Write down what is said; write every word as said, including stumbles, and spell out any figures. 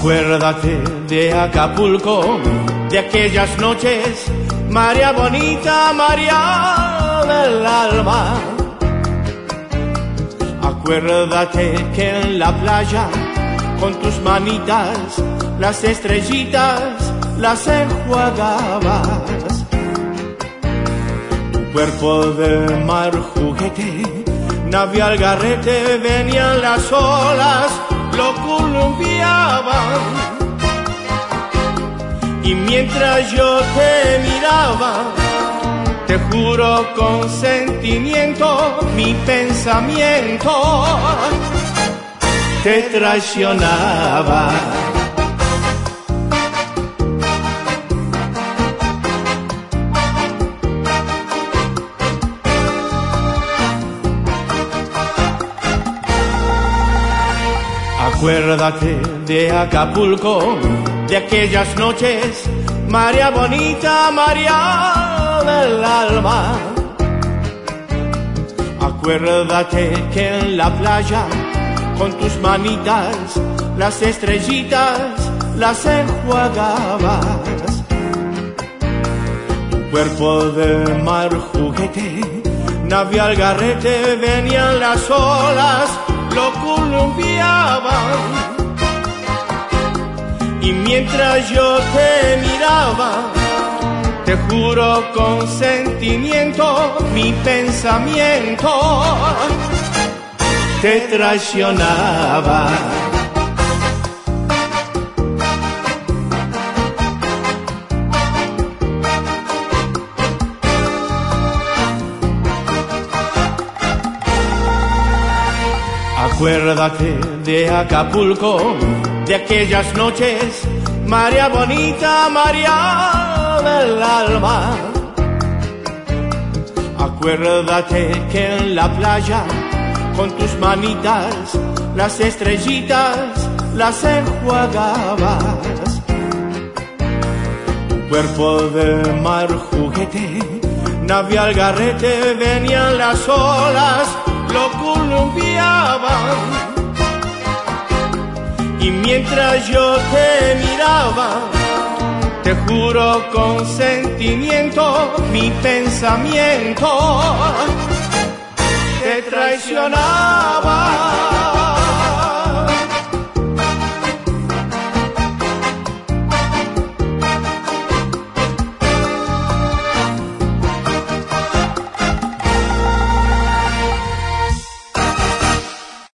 Acuérdate de Acapulco, de aquellas noches, María bonita, María del alma. Acuérdate que en la playa, con tus manitas, las estrellitas las enjuagabas. Tu cuerpo de mar juguete, nave al garrete, venían las olas, lo columpiaban. Y mientras yo te miraba, te juro con sentimiento, mi pensamiento te traicionaba. Acuérdate de Acapulco, de aquellas noches, María bonita, María del alma. Acuérdate que en la playa, con tus manitas, las estrellitas las enjuagabas. Tu cuerpo de mar juguete, nave al garrete, venían las olas, lo columpiaban. Y mientras yo te miraba, te juro con sentimiento, mi pensamiento te traicionaba. Acuérdate de Acapulco, de aquellas noches, María bonita, María del alma. Acuérdate que en la playa, con tus manitas, las estrellitas las enjuagabas. Tu cuerpo de mar juguete, nave al garrete, venían las olas, lo columpiaban. Y mientras yo te miraba, te juro con sentimiento, mi pensamiento te traicionaba.